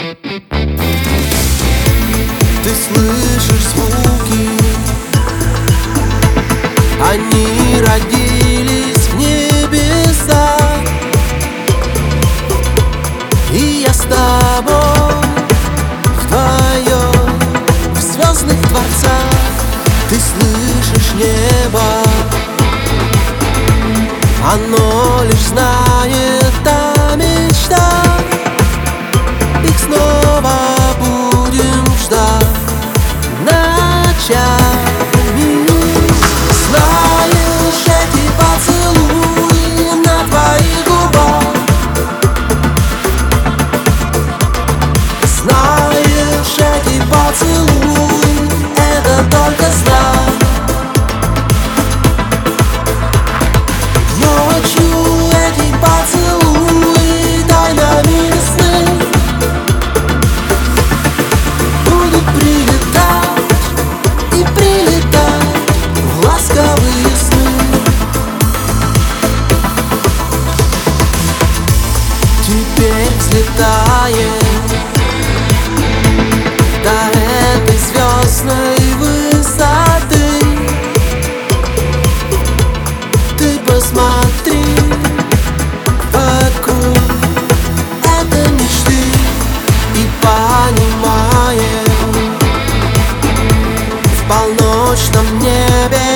Ты слышишь звуки, они родились в небесах, и я с тобой вдвоем в звездных дворцах. Ты слышишь небо, оно лишь знает о мечтах. Их снова будем ждать ночами. Знаешь, эти поцелуи на твоих губах, знаешь, эти поцелуи — это только знак. Ночью эти поцелуи тайнами весны будут прилетать и прилетать в ласковые сны. Теперь взлетаем до этой звездной высоты. Ты посмотри вокруг, это мечты, и понимаем, в полночном небе